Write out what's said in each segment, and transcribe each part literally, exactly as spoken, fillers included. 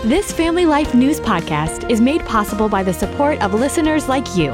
This Family Life News podcast is made possible by the support of listeners like you.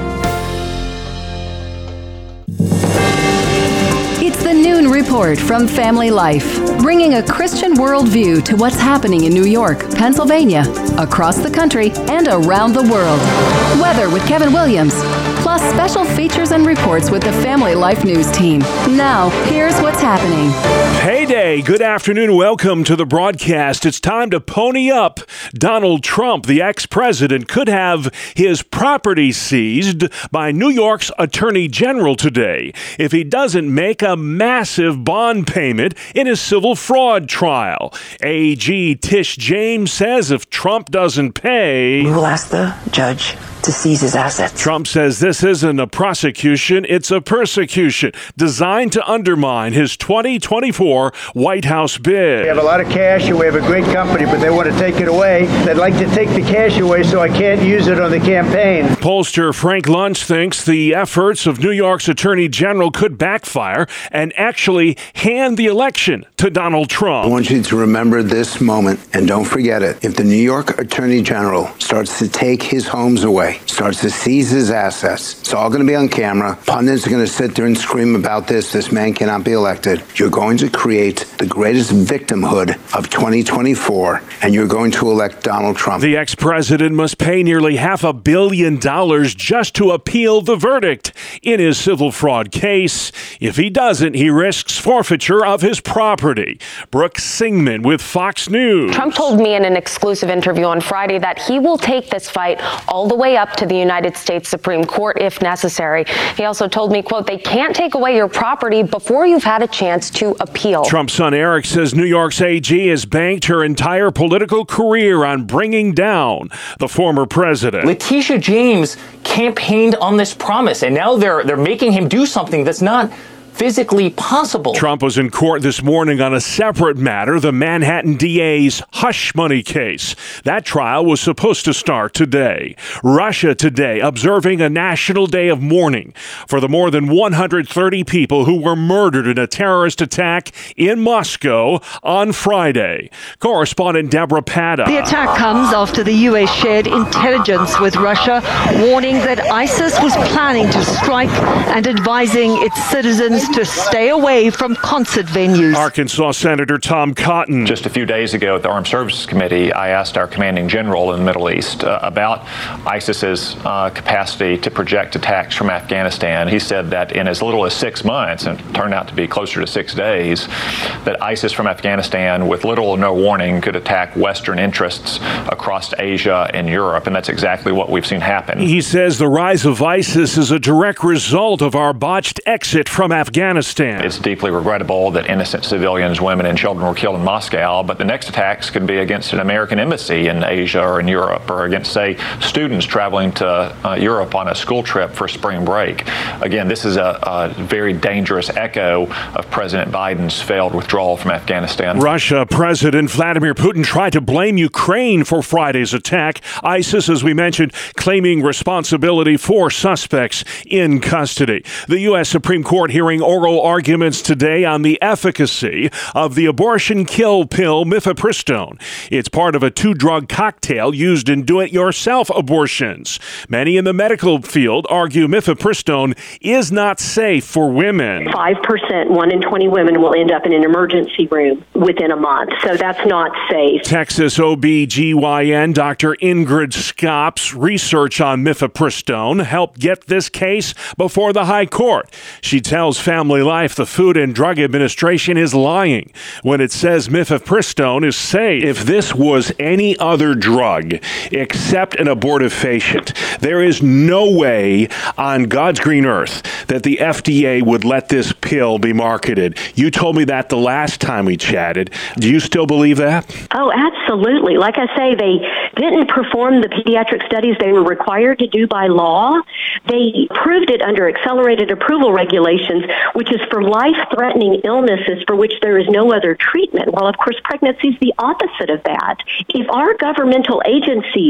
It's the Noon Report from Family Life, bringing a Christian worldview to what's happening in New York, Pennsylvania, across the country, and around the world. Weather with Kevin Williams, plus special features and reports with the Family Life News team. Now, here's what's happening. Heyday, good afternoon. Welcome to the broadcast. It's time to pony up. Donald Trump, the ex-president, could have his property seized by New York's Attorney General today if he doesn't make a massive bond payment in his civil fraud trial. A G Tish James says if Trump doesn't pay, we will ask the judge to seize his assets. Trump says this isn't a prosecution, it's a persecution designed to undermine his twenty twenty-four White House bid. We have a lot of cash and we have a great company, but they want to take it away. They'd like to take the cash away so I can't use it on the campaign. Pollster Frank Luntz thinks the efforts of New York's Attorney General could backfire and actually hand the election to Donald Trump. I want you to remember this moment and don't forget it. If the New York Attorney General starts to take his homes away, starts to seize his assets, it's all going to be on camera. Pundits are going to sit there and scream about this. This man cannot be elected. You're going to create the greatest victimhood of twenty twenty-four, and you're going to elect Donald Trump. The ex-president must pay nearly half a billion dollars just to appeal the verdict in his civil fraud case. If he doesn't, he risks forfeiture of his property. Brooke Singman with Fox News. Trump told me in an exclusive interview on Friday that he will take this fight all the way up to the United States Supreme Court if necessary. He also told me, quote, they can't take away your property before you've had a chance to appeal. Trump's son Eric says New York's A G has banked her entire political career on bringing down the former president. Letitia James campaigned on this promise, and now they're they're making him do something that's not physically possible. Trump was in court this morning on a separate matter, the Manhattan D A's hush money case. That trial was supposed to start today. Russia today observing a national day of mourning for the more than one hundred thirty people who were murdered in a terrorist attack in Moscow on Friday. Correspondent Deborah Pata. The attack comes after the U S shared intelligence with Russia, warning that ISIS was planning to strike and advising its citizens to stay away from concert venues. Arkansas Senator Tom Cotton. Just a few days ago at the Armed Services Committee, I asked our commanding general in the Middle East uh, about ISIS's uh, capacity to project attacks from Afghanistan. He said that in as little as six months, and it turned out to be closer to six days, that ISIS from Afghanistan, with little or no warning, could attack Western interests across Asia and Europe, and that's exactly what we've seen happen. He says the rise of ISIS is a direct result of our botched exit from Afghanistan. It's deeply regrettable that innocent civilians, women, and children were killed in Moscow, but the next attacks could be against an American embassy in Asia or in Europe, or against, say, students traveling to uh, Europe on a school trip for spring break. Again, this is a, a very dangerous echo of President Biden's failed withdrawal from Afghanistan. Russia President Vladimir Putin tried to blame Ukraine for Friday's attack. ISIS, as we mentioned, claiming responsibility for suspects in custody. The U S Supreme Court hearing oral arguments today on the efficacy of the abortion kill pill mifepristone. It's part of a two-drug cocktail used in do-it-yourself abortions. Many in the medical field argue mifepristone is not safe for women. five percent, one in twenty women will end up in an emergency room within a month, so that's not safe. Texas O B G Y N Doctor Ingrid Scopp's research on mifepristone helped get this case before the High Court. She tells Family Life the Food and Drug Administration is lying when it says mifepristone is safe. If this was any other drug except an abortifacient, there is no way on God's green earth that the F D A would let this pill be marketed. You told me that the last time we chatted. Do you still believe that? Oh, absolutely. Like I say, they didn't perform the pediatric studies they were required to do by law. They proved it under accelerated approval regulations, which is for life-threatening illnesses for which there is no other treatment. Well, of course, pregnancy is the opposite of that. If our governmental agencies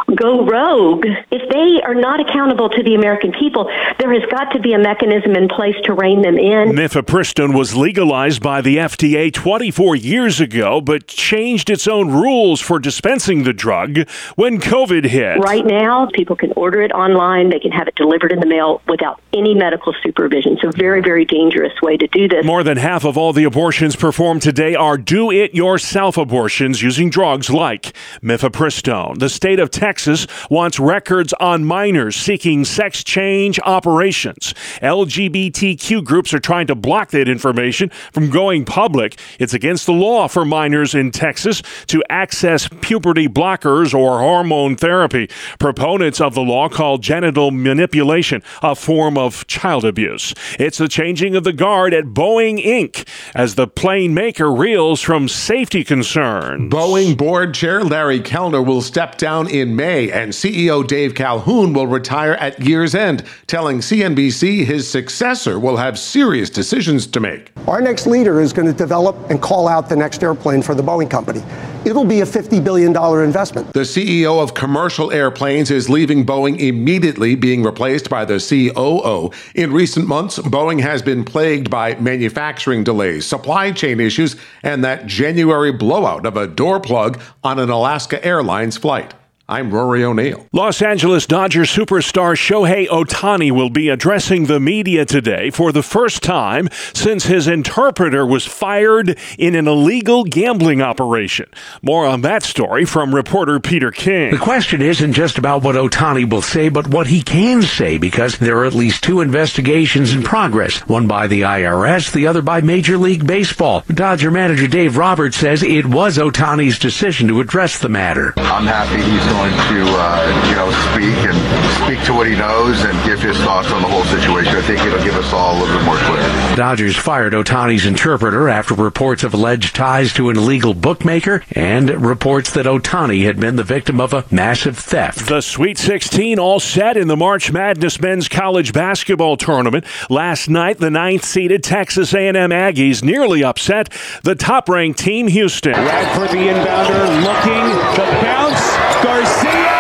go rogue, if they are not accountable to the American people, there has got to be a mechanism in place to rein them in. Mifepristone was legalized by the F D A twenty-four years ago, but changed its own rules for dispensing the drug when COVID hit. Right now, people can order it online. They can have it delivered in the mail without any medical supervision. So very, very dangerous way to do this. More than half of all the abortions performed today are do-it-yourself abortions using drugs like mifepristone. The state of Texas wants records on minors seeking sex change operations. L G B T Q groups are trying to block that information from going public. It's against the law for minors in Texas to access puberty blockers or hormone therapy. Proponents of the law call genital manipulation a form of child abuse. It's the changing of the guard at Boeing Incorporated as the plane maker reels from safety concerns. Boeing board chair Larry Kellner will step down in May, and C E O Dave Calhoun will retire at year's end, telling C N B C his successor will have serious decisions to make. Our next leader is going to develop and call out the next airplane for the Boeing company. It'll be a fifty billion dollars investment. The C E O of Commercial Airplanes is leaving Boeing immediately, being replaced by the C O O. In recent months, Boeing has been plagued by manufacturing delays, supply chain issues, and that January blowout of a door plug on an Alaska Airlines flight. I'm Rory O'Neill. Los Angeles Dodgers superstar Shohei Ohtani will be addressing the media today for the first time since his interpreter was fired in an illegal gambling operation. More on that story from reporter Peter King. The question isn't just about what Ohtani will say, but what he can say, because there are at least two investigations in progress, one by the I R S, the other by Major League Baseball. Dodger manager Dave Roberts says it was Ohtani's decision to address the matter. I'm happy he's going to, uh, you know, speak and speak to what he knows and give his thoughts on the whole situation. I think it'll give us all a little bit more clarity. Dodgers fired Ohtani's interpreter after reports of alleged ties to an illegal bookmaker and reports that Ohtani had been the victim of a massive theft. The Sweet sixteen all set in the March Madness men's college basketball tournament. Last night, the ninth-seeded Texas A and M Aggies nearly upset the top-ranked team, Houston. Radford, the inbounder, looking, the bounce. Garcia!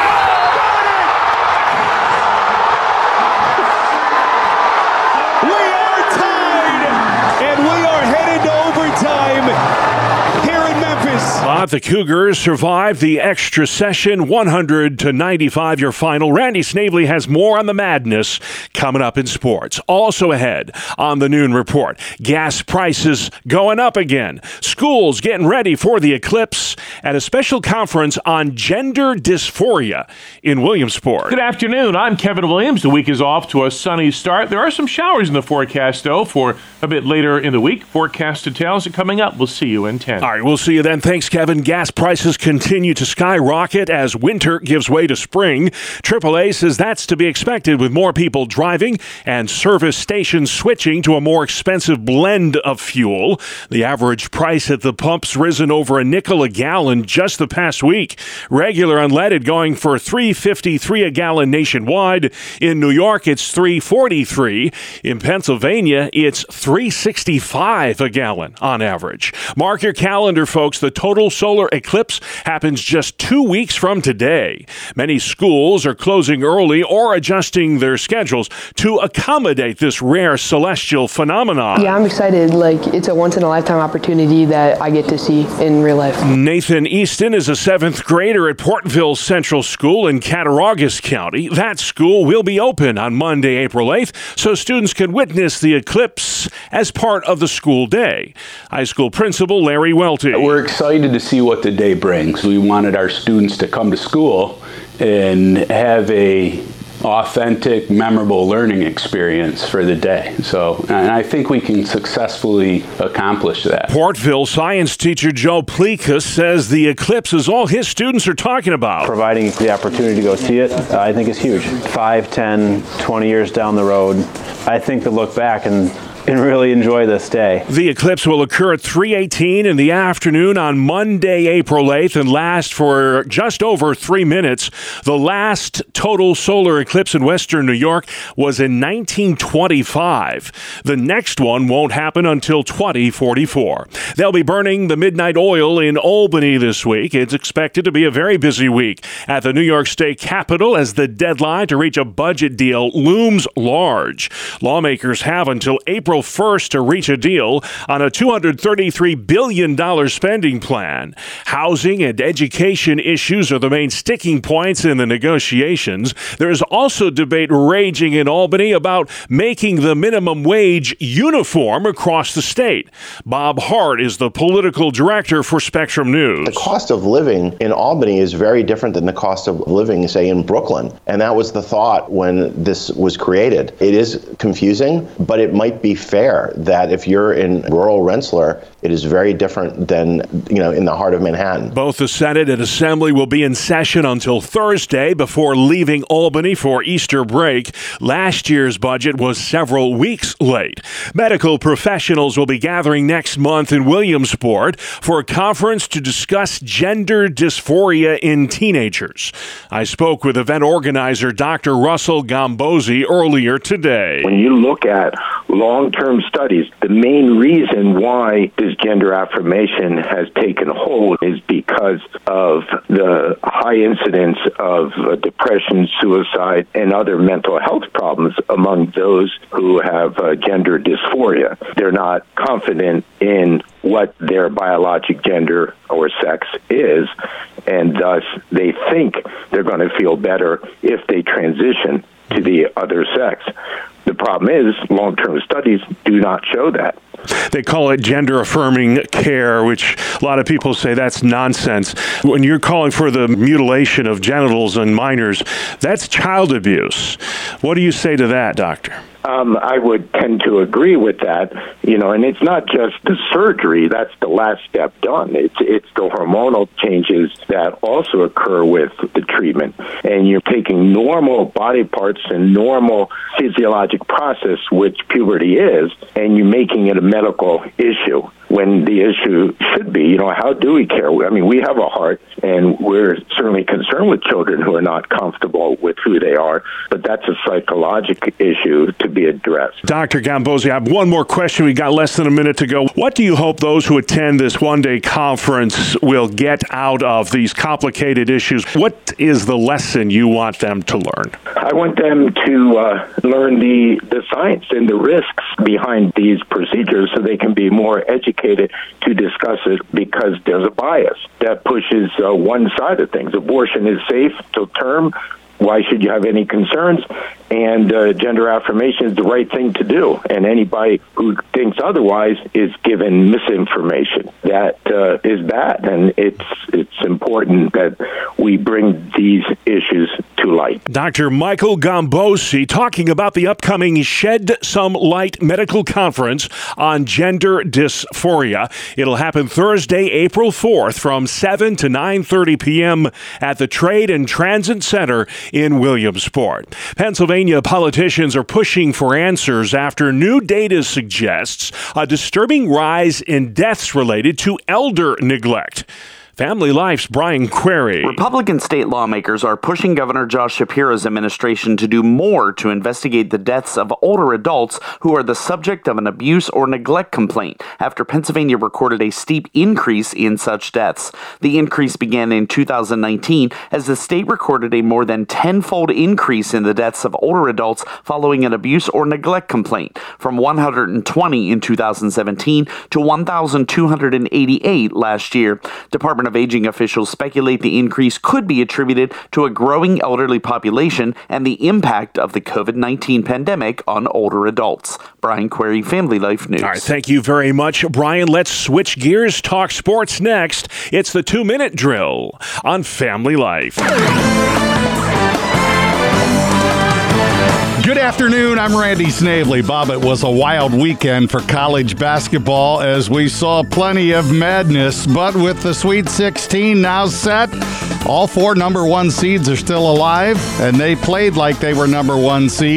We are tied, and we are headed to overtime here in Memphis. But the Cougars survived the extra session, one hundred to ninety-five your final. Randy Snavely has more on the madness coming up in sports. Also ahead on the Noon Report, gas prices going up again. Schools getting ready for the eclipse at a special conference on gender dysphoria in Williamsport. Good afternoon. I'm Kevin Williams. The week is off to a sunny start. There are some showers in the forecast, though, for a bit later in the week. Forecast details are coming up. We'll see you in ten. All right, we'll see you then. Thanks, Kevin. Gas prices continue to skyrocket as winter gives way to spring. triple A says that's to be expected with more people driving and service stations switching to a more expensive blend of fuel. The average price at the pump's risen over a nickel a gallon just the past week. Regular unleaded going for three fifty-three a gallon nationwide. In New York, it's three forty-three. In Pennsylvania, it's three sixty-five a gallon on average. Mark your calendar, folks. The total solar eclipse happens just two weeks from today. Many schools are closing early or adjusting their schedules to accommodate this rare celestial phenomenon. Yeah, I'm excited. Like, it's a once-in-a-lifetime opportunity that I get to see in real life. Nathan Easton is a seventh grader at Portville Central School in Cattaraugus County. That school will be open on Monday, April eighth, so students can witness the eclipse as part of the school day. High school principal Larry Welty. We're excited to see what the day brings. We wanted our students to come to school and have a authentic, memorable learning experience for the day. So, and I think we can successfully accomplish that. Portville science teacher Joe Plekas says the eclipse is all his students are talking about. Providing the opportunity to go see it, uh, I think is huge. Five, ten, twenty years down the road, I think to look back and and really enjoy this day. The eclipse will occur at three eighteen in the afternoon on Monday, April eighth, and last for just over three minutes. The last total solar eclipse in western New York was in nineteen twenty-five. The next one won't happen until twenty forty-four. They'll be burning the midnight oil in Albany this week. It's expected to be a very busy week at the New York State Capitol as the deadline to reach a budget deal looms large. Lawmakers have until April first to reach a deal on a two hundred thirty-three billion dollars spending plan. Housing and education issues are the main sticking points in the negotiations. There's also debate raging in Albany about making the minimum wage uniform across the state. Bob Hart is the political director for Spectrum News. The cost of living in Albany is very different than the cost of living, say, in Brooklyn. And that was the thought when this was created. It is confusing, but it might be fair that if you're in rural Rensselaer, it is very different than, you know, in the heart of Manhattan. Both the Senate and Assembly will be in session until Thursday before leaving Albany for Easter break. Last year's budget was several weeks late. Medical professionals will be gathering next month in Williamsport for a conference to discuss gender dysphoria in teenagers. I spoke with event organizer Doctor Russell Gambozzi earlier today. When you look at long-term studies, the main reason why this gender affirmation has taken hold is because of the high incidence of uh, depression, suicide, and other mental health problems among those who have uh, gender dysphoria. They're not confident in what their biologic gender or sex is, and thus they think they're going to feel better if they transition to the other sex. The problem is long-term studies do not show that. They call it gender-affirming care, which a lot of people say that's nonsense. When you're calling for the mutilation of genitals in minors, that's child abuse. What do you say to that, doctor? Um, I would tend to agree with that, you know, and it's not just the surgery. That's the last step done. It's it's the hormonal changes that also occur with the treatment. And you're taking normal body parts and normal physiologic process, which puberty is, and you're making it a medical issue when the issue should be, you know, how do we care? I mean, we have a heart, and we're certainly concerned with children who are not comfortable with who they are, but that's a psychological issue to be addressed. Doctor Gambozzi, I have one more question. We got less than a minute to go. What do you hope those who attend this one-day conference will get out of these complicated issues? What is the lesson you want them to learn? I want them to uh, learn the, the science and the risks behind these procedures so they can be more educated to discuss it, because there's a bias that pushes uh, one side of things. Abortion is safe till term. Why should you have any concerns? And uh, gender affirmation is the right thing to do. And anybody who thinks otherwise is given misinformation. That uh, is bad. And it's it's important that we bring these issues to light. Doctor Michael Gambozzi talking about the upcoming Shed Some Light Medical Conference on Gender Dysphoria. It'll happen Thursday, April fourth from seven to nine thirty p.m. at the Trade and Transit Center in Williamsport. Pennsylvania politicians are pushing for answers after new data suggests a disturbing rise in deaths related to elder neglect. Family Life's Brian Query. Republican state lawmakers are pushing Governor Josh Shapiro's administration to do more to investigate the deaths of older adults who are the subject of an abuse or neglect complaint after Pennsylvania recorded a steep increase in such deaths. The increase began in two thousand nineteen as the state recorded a more than tenfold increase in the deaths of older adults following an abuse or neglect complaint, from one hundred twenty in two thousand seventeen to one thousand two hundred eighty-eight last year. Department of Aging officials speculate the increase could be attributed to a growing elderly population and the impact of the covid nineteen pandemic on older adults. Brian Query, Family Life News. All right, thank you very much, Brian. Let's switch gears, talk sports next. It's the two-minute drill on Family Life. Good afternoon, I'm Randy Snavely. Bob, it was a wild weekend for college basketball as we saw plenty of madness, but with the Sweet sixteen now set, all four number one seeds are still alive, and they played like they were number one seeds.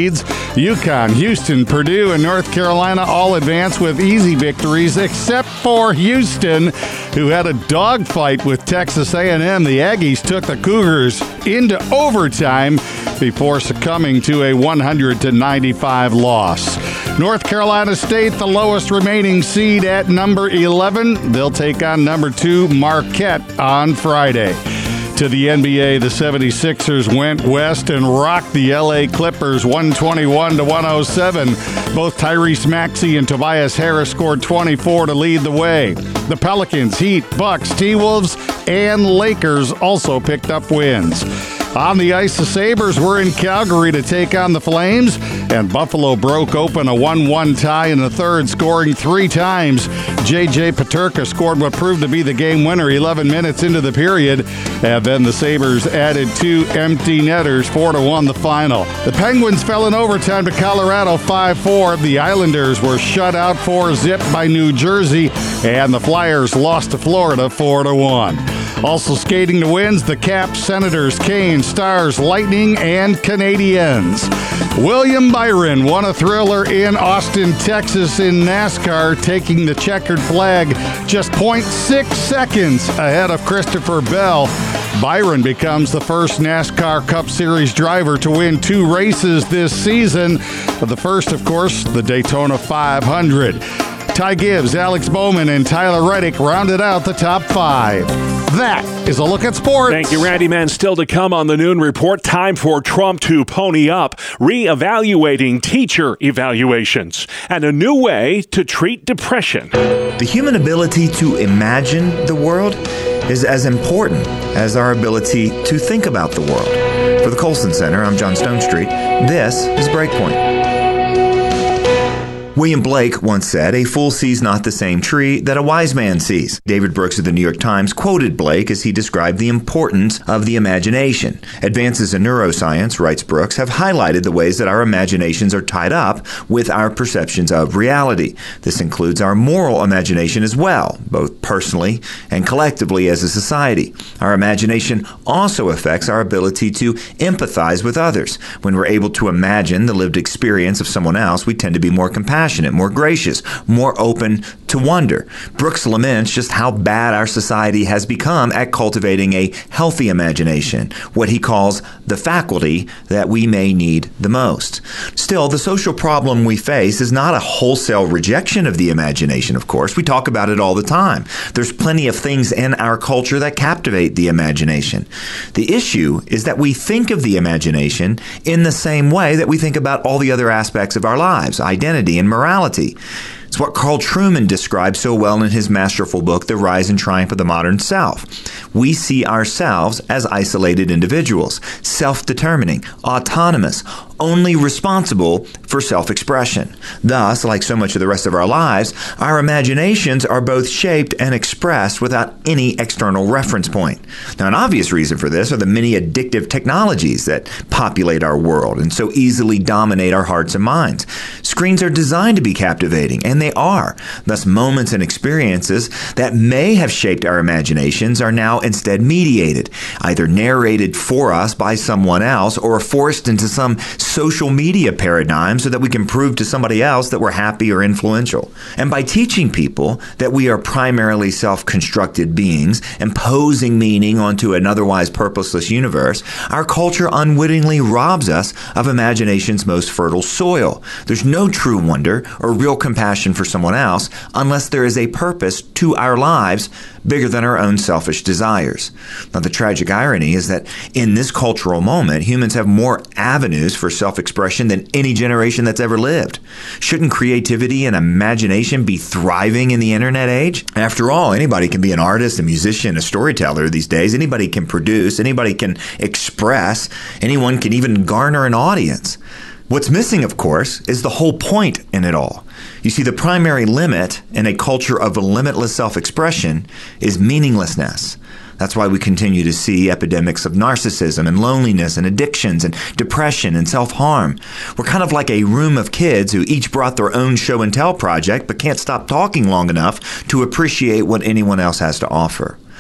UConn, Houston, Purdue, and North Carolina all advance with easy victories, except for Houston, who had a dogfight with Texas A and M. The Aggies took the Cougars into overtime before succumbing to a one hundred to ninety-five loss. North Carolina State, the lowest remaining seed at number eleven. They'll take on number two Marquette on Friday. To the N B A, the seventy-sixers went west and rocked the L A Clippers one twenty-one to one oh seven. Both Tyrese Maxey and Tobias Harris scored twenty-four to lead the way. The Pelicans, Heat, Bucks, T-Wolves, and Lakers also picked up wins. On the ice, the Sabres were in Calgary to take on the Flames, and Buffalo broke open a one one tie in the third, scoring three times. J J Peterka scored what proved to be the game winner eleven minutes into the period, and then the Sabres added two empty netters, four to one the final. The Penguins fell in overtime to Colorado five four. The Islanders were shut out four zip by New Jersey, and the Flyers lost to Florida four to one. Also skating to wins, the Caps, Senators, Canes, Stars, Lightning, and Canadiens. William Byron won a thriller in Austin, Texas in NASCAR, taking the checkered flag just zero point six seconds ahead of Christopher Bell. Byron becomes the first NASCAR Cup Series driver to win two races this season. The first, of course, the Daytona five hundred. Ty Gibbs, Alex Bowman, and Tyler Reddick rounded out the top five. That is a look at sports. Thank you, Randy Mann. Still to come on the Noon Report, time for Trump to pony up, re-evaluating teacher evaluations, and a new way to treat depression. The human ability to imagine the world is as important as our ability to think about the world. For the Colson Center, I'm John Stonestreet. This is Breakpoint. William Blake once said, "A fool sees not the same tree that a wise man sees." David Brooks of the New York Times quoted Blake as he described the importance of the imagination. Advances in neuroscience, writes Brooks, have highlighted the ways that our imaginations are tied up with our perceptions of reality. This includes our moral imagination as well, both personally and collectively as a society. Our imagination also affects our ability to empathize with others. When we're able to imagine the lived experience of someone else, we tend to be more compassionate. More gracious, more open to wonder. Brooks laments just how bad our society has become at cultivating a healthy imagination, what he calls the faculty that we may need the most. Still, the social problem we face is not a wholesale rejection of the imagination, of course. We talk about it all the time. There's plenty of things in our culture that captivate the imagination. The issue is that we think of the imagination in the same way that we think about all the other aspects of our lives, identity and morality. It's what Carl Trueman describes so well in his masterful book, The Rise and Triumph of the Modern Self. We see ourselves as isolated individuals, self-determining, autonomous, only responsible for self-expression. Thus, like so much of the rest of our lives, our imaginations are both shaped and expressed without any external reference point. Now, an obvious reason for this are the many addictive technologies that populate our world and so easily dominate our hearts and minds. Screens are designed to be captivating, and they are. Thus, moments and experiences that may have shaped our imaginations are now instead mediated, either narrated for us by someone else or forced into some social media paradigm so that we can prove to somebody else that we're happy or influential. And by teaching people that we are primarily self-constructed beings, imposing meaning onto an otherwise purposeless universe, our culture unwittingly robs us of imagination's most fertile soil. There's no true wonder or real compassion for someone else unless there is a purpose to our lives bigger than our own selfish desires. Now, the tragic irony is that in this cultural moment, humans have more avenues for self-expression than any generation that's ever lived. Shouldn't creativity and imagination be thriving in the internet age? After all, anybody can be an artist, a musician, a storyteller these days. Anybody can produce, anybody can express, anyone can even garner an audience. What's missing, of course, is the whole point in it all. You see, the primary limit in a culture of limitless self-expression is meaninglessness. That's why we continue to see epidemics of narcissism and loneliness and addictions and depression and self-harm. We're kind of like a room of kids who each brought their own show and tell project but can't stop talking long enough to appreciate what anyone else has to offer.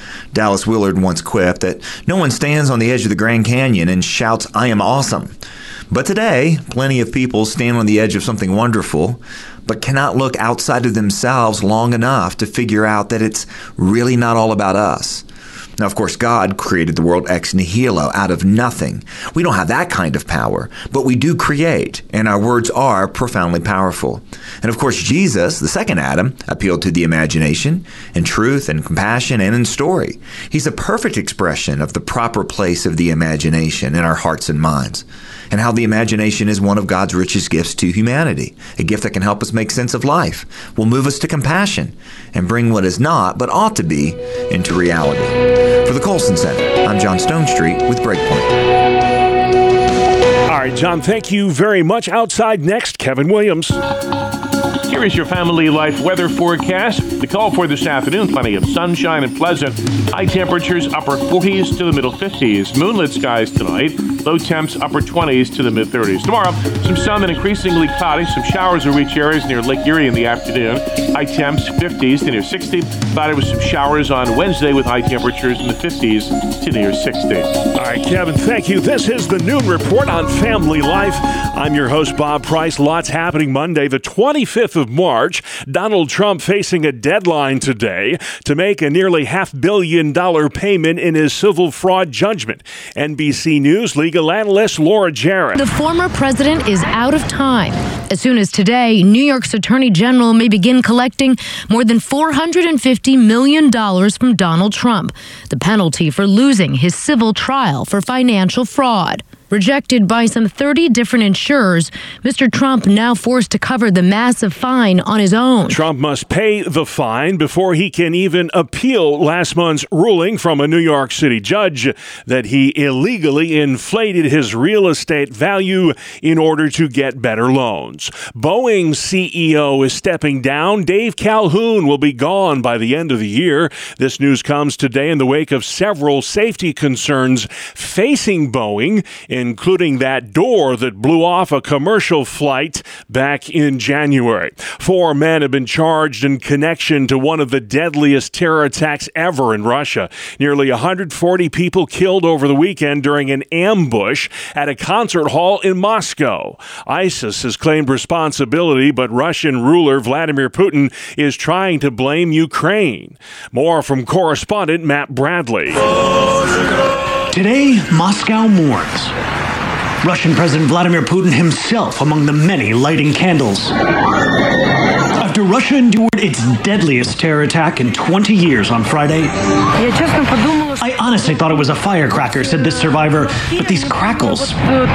Dallas Willard once quipped that no one stands on the edge of the Grand Canyon and shouts, "I am awesome." But today, plenty of people stand on the edge of something wonderful, but cannot look outside of themselves long enough to figure out that it's really not all about us. Now, of course, God created the world ex nihilo, out of nothing. We don't have that kind of power, but we do create, and our words are profoundly powerful. And of course, Jesus, the second Adam, appealed to the imagination in truth and compassion and in story. He's a perfect expression of the proper place of the imagination in our hearts and minds, and how the imagination is one of God's richest gifts to humanity, a gift that can help us make sense of life, will move us to compassion, and bring what is not, but ought to be, into reality. For the Colson Center, I'm John Stonestreet with Breakpoint. All right, John, thank you very much. Outside next, Kevin Williams. Here is your family life weather forecast. The call for this afternoon, plenty of sunshine and pleasant. High temperatures upper forties to the middle fifties. Moonlit skies tonight. Low temps upper twenties to the mid thirties. Tomorrow, some sun and increasingly cloudy. Some showers will reach areas near Lake Erie in the afternoon. High temps fifties to near sixty. Cloudy with some showers on Wednesday with high temperatures in the fifties to near sixty. All right, Kevin, thank you. This is the Noon Report on Family Life. I'm your host, Bob Price. Lots happening Monday, the twenty-fifth of March. Donald Trump facing a deadline today to make a nearly half billion dollar payment in his civil fraud judgment. N B C News legal analyst Laura Jarrett. The former president is out of time. As soon as today, New York's Attorney General may begin collecting more than four hundred fifty million dollars from Donald Trump, the penalty for losing his civil trial for financial fraud. Rejected by some thirty different insurers, Mister Trump now forced to cover the massive fine on his own. Trump must pay the fine before he can even appeal last month's ruling from a New York City judge that he illegally inflated his real estate value in order to get better loans. Boeing's C E O is stepping down. Dave Calhoun will be gone by the end of the year. This news comes today in the wake of several safety concerns facing Boeing, including that door that blew off a commercial flight back in January. Four men have been charged in connection to one of the deadliest terror attacks ever in Russia. Nearly one hundred forty people killed over the weekend during an ambush at a concert hall in Moscow. ISIS has claimed responsibility, but Russian ruler Vladimir Putin is trying to blame Ukraine. More from correspondent Matt Bradley. Today, Moscow mourns. Russian President Vladimir Putin himself among the many lighting candles. After Russia endured its deadliest terror attack in twenty years on Friday, I honestly thought it was a firecracker, said this survivor, but these crackles,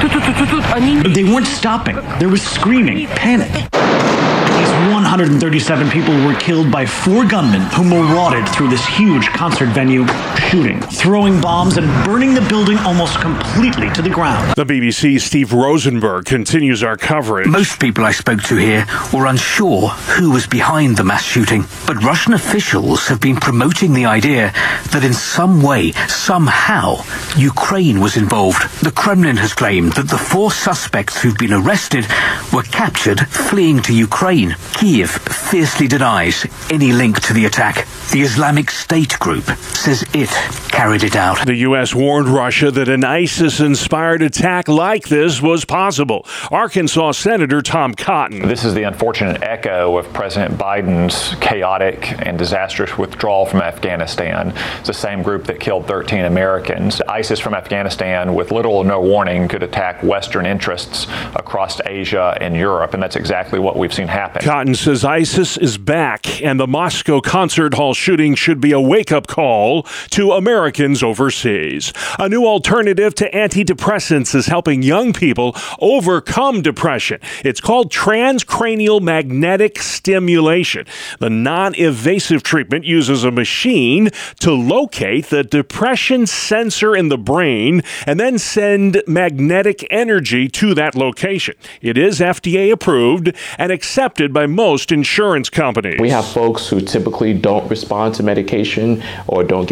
they weren't stopping. There was screaming, panic. one hundred thirty-seven people were killed by four gunmen who marauded through this huge concert venue, shooting, throwing bombs, and burning the building almost completely to the ground. The B B C's Steve Rosenberg continues our coverage. Most people I spoke to here were unsure who was behind the mass shooting, but Russian officials have been promoting the idea that in some way, somehow, Ukraine was involved. The Kremlin has claimed that the four suspects who've been arrested were captured fleeing to Ukraine. Kiev fiercely denies any link to the attack. The Islamic State group says it carried it out. The U S warned Russia that an ISIS-inspired attack like this was possible. Arkansas Senator Tom Cotton. This is the unfortunate echo of President Biden's chaotic and disastrous withdrawal from Afghanistan. It's the same group that killed thirteen Americans. ISIS from Afghanistan, with little or no warning, could attack Western interests across Asia and Europe, and that's exactly what we've seen happen. Cotton says ISIS is back, and the Moscow concert hall shooting should be a wake-up call to Americans overseas. A new alternative to antidepressants is helping young people overcome depression. It's called transcranial magnetic stimulation. The non-invasive treatment uses a machine to locate the depression sensor in the brain and then send magnetic energy to that location. It is F D A approved and accepted by most insurance companies. We have folks who typically don't respond to medication or don't get much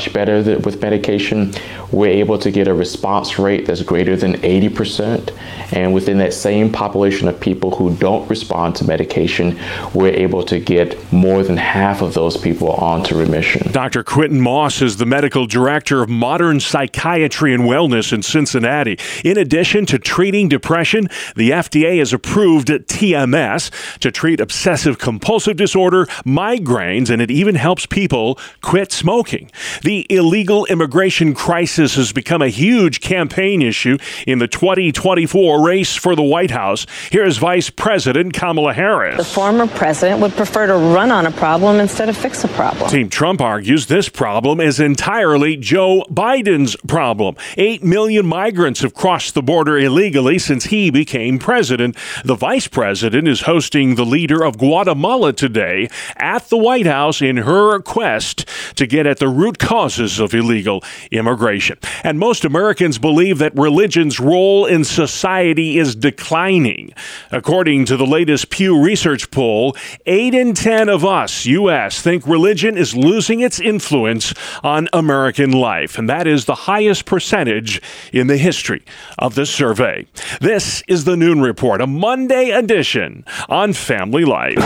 much better th- with medication. We're able to get a response rate that's greater than eighty percent. And within that same population of people who don't respond to medication, we're able to get more than half of those people onto remission. Doctor Quentin Moss is the medical director of Modern Psychiatry and Wellness in Cincinnati. In addition to treating depression, the F D A has approved T M S to treat obsessive compulsive disorder, migraines, and it even helps people quit smoking. The illegal immigration crisis has become a huge campaign issue in the twenty twenty-four race for the White House. Here's Vice President Kamala Harris. The former president would prefer to run on a problem instead of fix a problem. Team Trump argues this problem is entirely Joe Biden's problem. Eight million migrants have crossed the border illegally since he became president. The vice president is hosting the leader of Guatemala today at the White House in her quest to get at the root causes of illegal immigration. And most Americans believe that religion's role in society is declining. According to the latest Pew Research poll, eight in ten of us, U S, think religion is losing its influence on American life, and that is the highest percentage in the history of the survey. This is the Noon Report, a Monday edition on Family Life.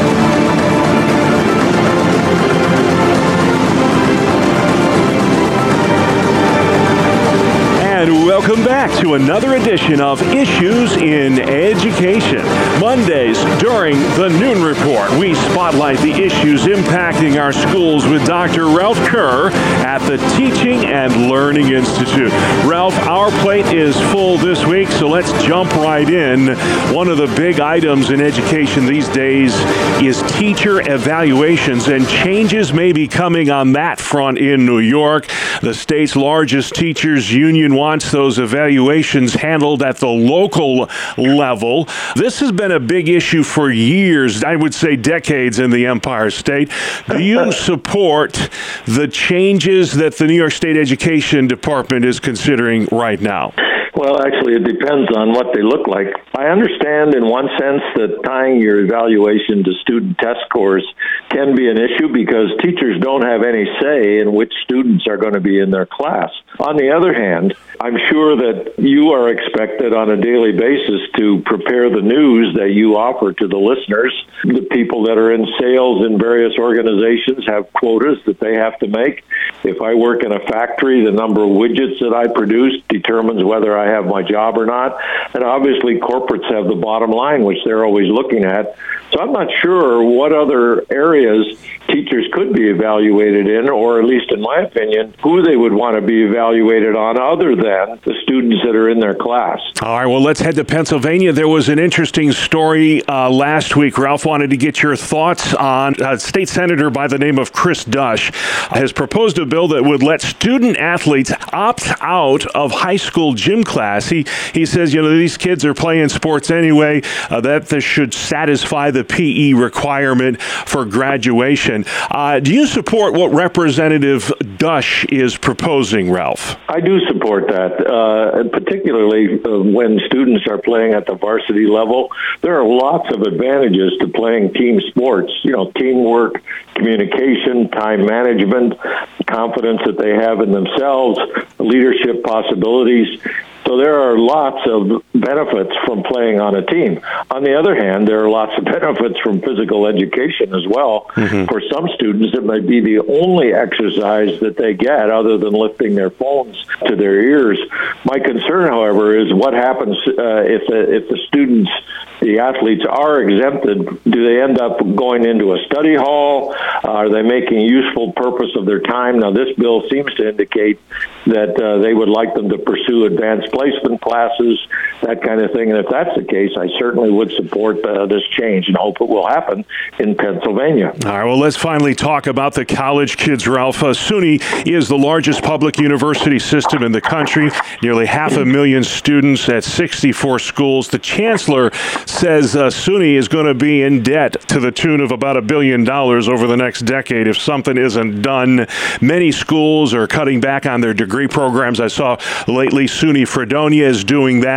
And welcome back to another edition of Issues in Education. Mondays during the Noon Report, we spotlight the issues impacting our schools with Doctor Ralph Kerr at the Teaching and Learning Institute. Ralph, our plate is full this week, so let's jump right in. One of the big items in education these days is teacher evaluations, and changes may be coming on that front in New York. The state's largest teachers union wants those evaluations handled at the local level. This has been a big issue for years, I would say decades in the Empire State. Do you support the changes that the New York State Education Department is considering right now? Well, actually, it depends on what they look like. I understand in one sense that tying your evaluation to student test scores can be an issue because teachers don't have any say in which students are going to be in their class. On the other hand, I'm sure that you are expected on a daily basis to prepare the news that you offer to the listeners. The people that are in sales in various organizations have quotas that they have to make. If I work in a factory, the number of widgets that I produce determines whether I have my job or not. And obviously, corporates have the bottom line, which they're always looking at. So I'm not sure what other areas teachers could be evaluated in, or at least in my opinion, who they would want to be evaluated on other than the students that are in their class. All right, well, let's head to Pennsylvania. There was an interesting story uh, last week. Ralph wanted to get your thoughts on a state senator by the name of Chris Dush has proposed a bill that would let student athletes opt out of high school gym class. He he says, you know, these kids are playing sports anyway, uh, that this should satisfy the P E requirement for graduation. Uh, do you support what Representative Dush is proposing, Ralph? I do support that, uh, particularly uh, when students are playing at the varsity level. There are lots of advantages to playing team sports, you know, teamwork, communication, time management, confidence that they have in themselves, leadership possibilities. So there are lots of benefits from playing on a team. On the other hand, there are lots of benefits from physical education as well. Mm-hmm. For some students, it might be the only exercise that they get other than lifting their phones to their ears. My concern, however, is what happens uh, if the, if the students, the athletes are exempted. Do they end up going into a study hall? Uh, are they making useful purpose of their time? Now, this bill seems to indicate that uh, they would like them to pursue advanced placement classes, that kind of thing. And if that's the case, I certainly would support uh, this change and hope it will happen in Pennsylvania. All right, well, let's finally talk about the college kids, Ralph. Uh, SUNY is the largest public university system in the country, nearly half a million students at sixty-four schools. The chancellor says uh, SUNY is going to be in debt to the tune of about a billion dollars over the next decade if something isn't done. Many schools are cutting back on their degree programs. I saw lately SUNY Fredonia is doing that.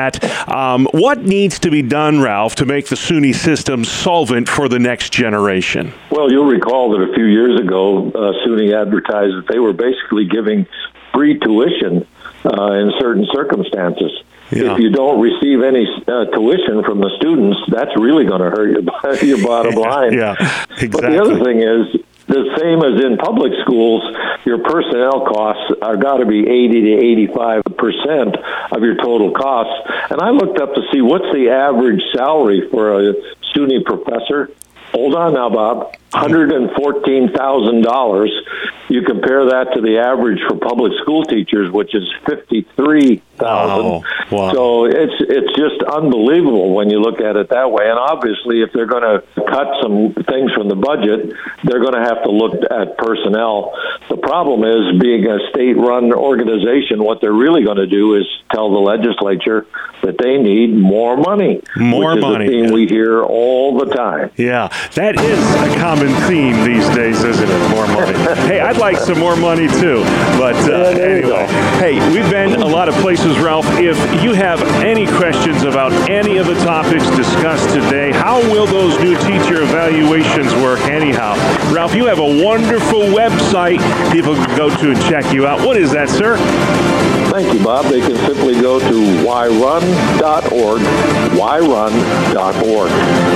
Um, what needs to be done, Ralph, to make the SUNY system solvent for the next generation? Well, you'll recall that a few years ago, uh, SUNY advertised that they were basically giving free tuition uh, in certain circumstances. Yeah. If you don't receive any uh, tuition from the students, that's really going to hurt your, your bottom line. Yeah, exactly. But the other thing is, the same as in public schools, your personnel costs are got to be eighty to eighty-five percent of your total costs. And I looked up to see what's the average salary for a SUNY professor. Hold on now, Bob. one hundred fourteen thousand dollars. You compare that to the average for public school teachers, which is fifty-three thousand dollars. Wow. Wow. So it's it's just unbelievable when you look at it that way. And obviously, if they're going to cut some things from the budget, they're going to have to look at personnel. The problem is, being a state-run organization, what they're really going to do is tell the legislature that they need more money. More which money. Is a theme we hear all the time. Yeah, that is a common theme these days, isn't it? More money. Hey, I'd like some more money too. But uh, anyway, hey, we've been a lot of places, Ralph. If you have any questions about any of the topics discussed today, how will those new teacher evaluations work anyhow? Ralph, you have a wonderful website people can go to and check you out. What is that, sir? Thank you, Bob. They can simply go to why run dot org, why run dot org.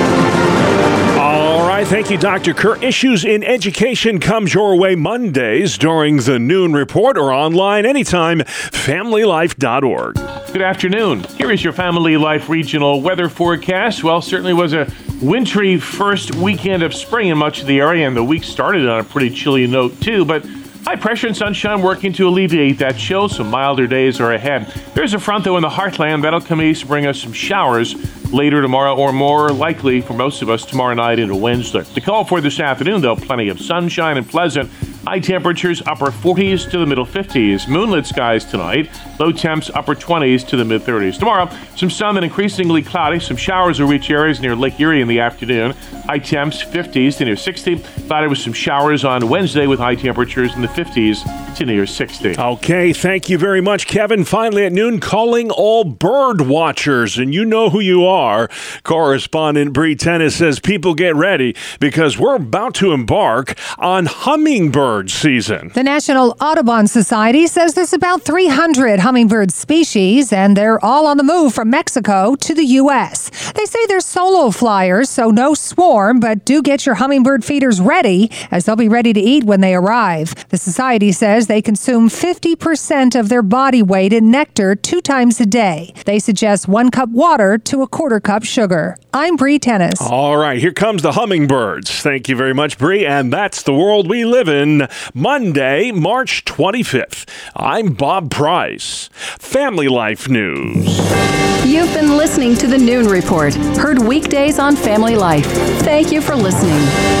All right, thank you, Doctor Kerr. Issues in Education comes your way Mondays during the Noon Report or online anytime, family life dot org. Good afternoon. Here is your Family Life regional weather forecast. Well, certainly was a wintry first weekend of spring in much of the area, and the week started on a pretty chilly note, too, but high pressure and sunshine working to alleviate that chill. Some milder days are ahead. There's a front, though, in the heartland. That'll come east, bring us some showers later tomorrow, or more likely for most of us tomorrow night into Wednesday. The call for this afternoon, though, plenty of sunshine and pleasant. High temperatures upper forties to the middle fifties. Moonlit skies tonight. Low temps upper twenties to the mid thirties. Tomorrow, some sun and increasingly cloudy. Some showers will reach areas near Lake Erie in the afternoon. High temps fifties to near sixty. Cloudy with some showers on Wednesday with high temperatures in the fifties to near sixty. Okay, thank you very much, Kevin. Finally at noon, calling all bird watchers, and you know who you are. Correspondent Bree Tennis says people get ready because we're about to embark on hummingbird season. The National Audubon Society says there's about three hundred hummingbird species, and they're all on the move from Mexico to the U S. They say they're solo flyers, so no swarm, but do get your hummingbird feeders ready, as they'll be ready to eat when they arrive. The society says they consume fifty percent of their body weight in nectar two times a day. They suggest one cup water to a quarter cup sugar. I'm Bree Tennis. All right, here comes the hummingbirds. Thank you very much, Bree, and that's the world we live in. Monday, March twenty-fifth. I'm Bob Price. Family Life News. You've been listening to the Noon Report, heard weekdays on Family Life. Thank you for listening.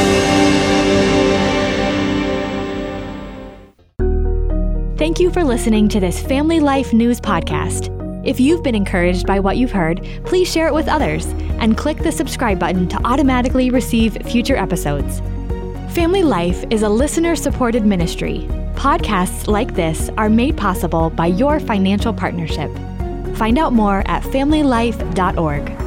Thank you for listening to this Family Life News podcast. If you've been encouraged by what you've heard, please share it with others and click the subscribe button to automatically receive future episodes. Family Life is a listener-supported ministry. Podcasts like this are made possible by your financial partnership. Find out more at family life dot org.